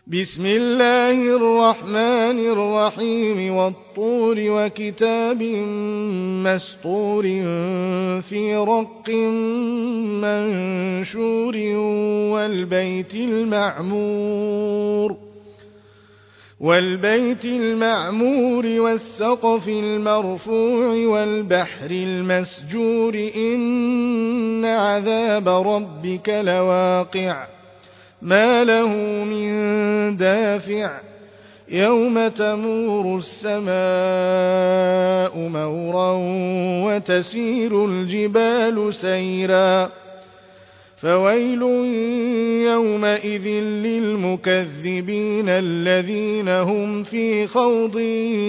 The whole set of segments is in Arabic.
بسم الله الرحمن الرحيم والطور وكتاب مسطور في رق منشور والبيت المعمور والسقف المرفوع والبحر المسجور إن عذاب ربك لواقع ما له من دافع يوم تمور السماء مورا وتسير الجبال سيرا فويل يومئذ للمكذبين الذين هم في خوض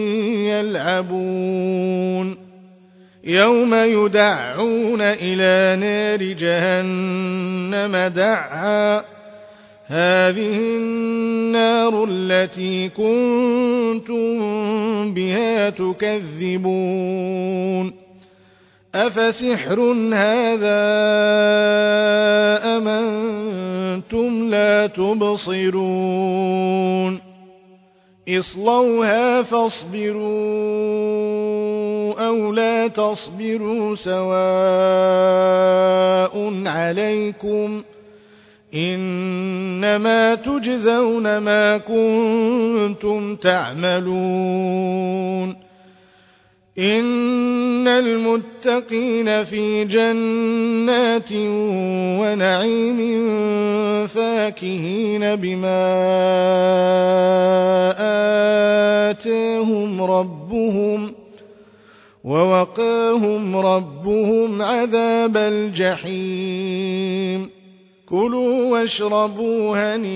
يلعبون يوم يدعون إلى نار جهنم دعا هذه النار التي كنتم بها تكذبون أفسحر هذا أم أنتم لا تبصرون اصلوها فاصبروا أو لا تصبروا سواء عليكم إنما تجزون ما كنتم تعملون إن المتقين في جنات ونعيم فاكهين بما آتاهم ربهم ووقاهم ربهم عذاب الجحيم كلوا واشربوا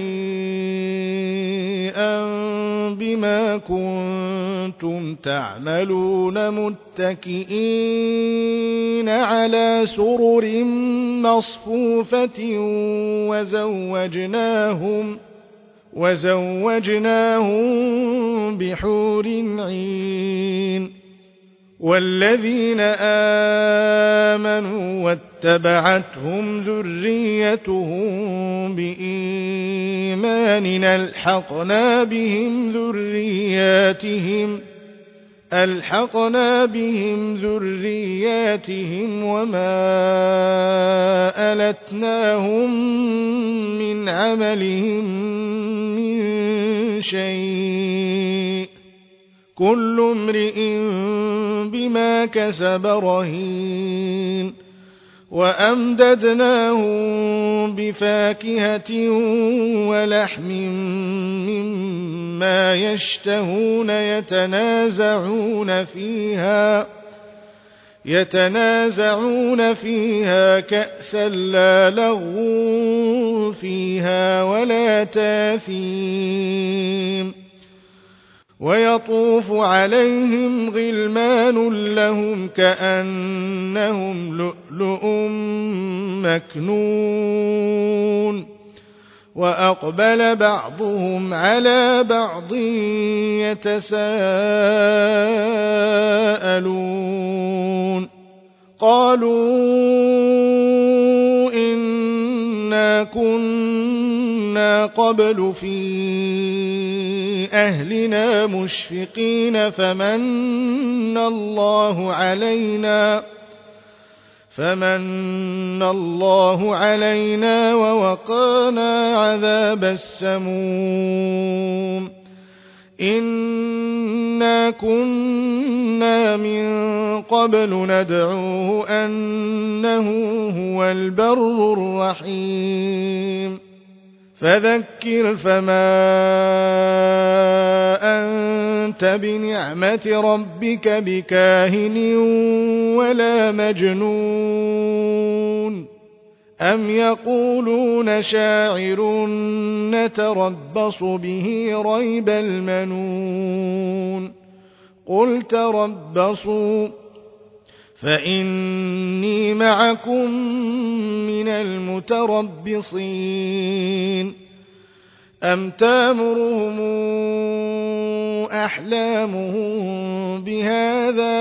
هنيئا بما كنتم تعملون متكئين على سرر مصفوفة وزوجناهم بحور عين والذين آمنوا واتبعتهم ذريتهم بإيمان ألحقنا بهم ذرياتهم وما ألتناهم من عملهم من شيء كل امرئ بما كسب رهين وأمددناهم بفاكهة ولحم مما يشتهون يتنازعون فيها كأسا لا لغو فيها ولا تاثيم ويطوف عليهم غلمان لهم كأنهم لؤلؤ مكنون وأقبل بعضهم على بعض يتساءلون قالوا إنا كنا قبل في أهلنا مشفقين فمن الله علينا ووقانا عذاب السموم إنا كنا من قبل ندعوه أنه هو البر الرحيم فذكر فما أنت بنعمة ربك بكاهن ولا مجنون أم يقولون شاعر نتربص به ريب المنون قل تربصوا فإني معكم من المتربصين أم تامرهم أحلامهم بهذا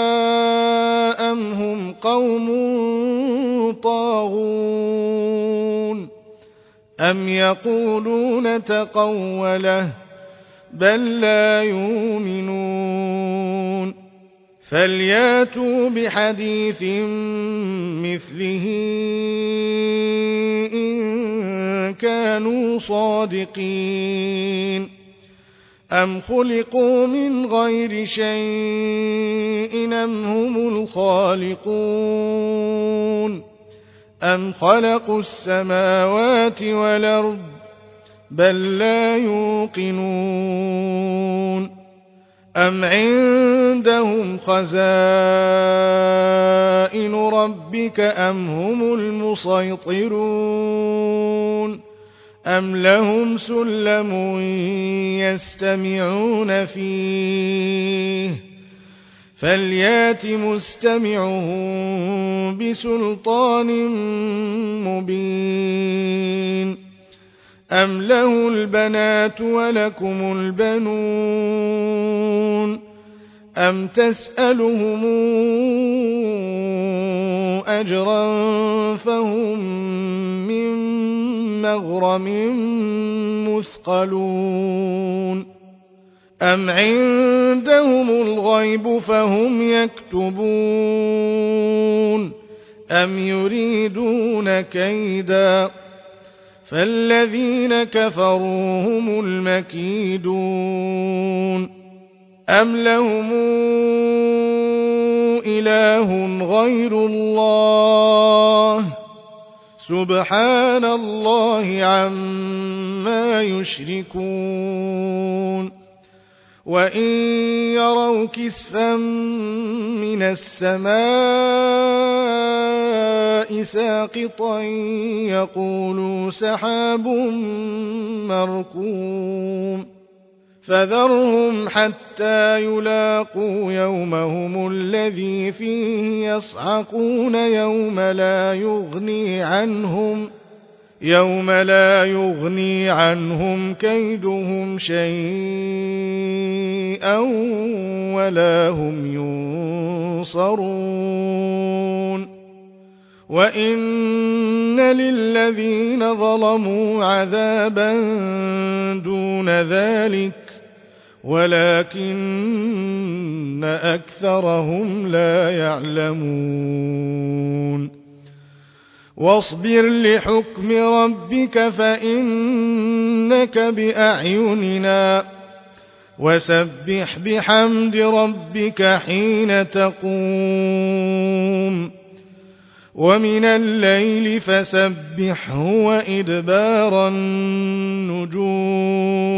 أم هم قوم طاغون أم يقولون تقوله بل لا يؤمنون فلياتوا بحديث مثله إن كانوا صادقين أم خلقوا من غير شيء أم هم الخالقون أم خلقوا السماوات والأرض بل لا يوقنون أم عندهم خزائن ربك أم هم المسيطرون أم لهم سلم يستمعون فيه فليات مستمعهم بسلطان مبين أم له البنات ولكم البنون أم تسألهم أجرا فهم من مغرم مثقلون أم عندهم الغيب فهم يكتبون أم يريدون كيدا فالذين كفروا هم المكيدون أم لهم إله غير الله سبحان الله عما يشركون وإن يروا كسفا من السماء ساقطا يقولوا سحاب مركوم فذرهم حتى يلاقوا يومهم الذي فيه يصعقون يوم لا يغني عنهم كيدهم شيئا ولا هم ينصرون وإن للذين ظلموا عذابا دون ذلك ولكن أكثرهم لا يعلمون واصبر لحكم ربك فإنك بأعيننا وسبح بحمد ربك حين تقوم ومن الليل فسبحه وإدبار النجوم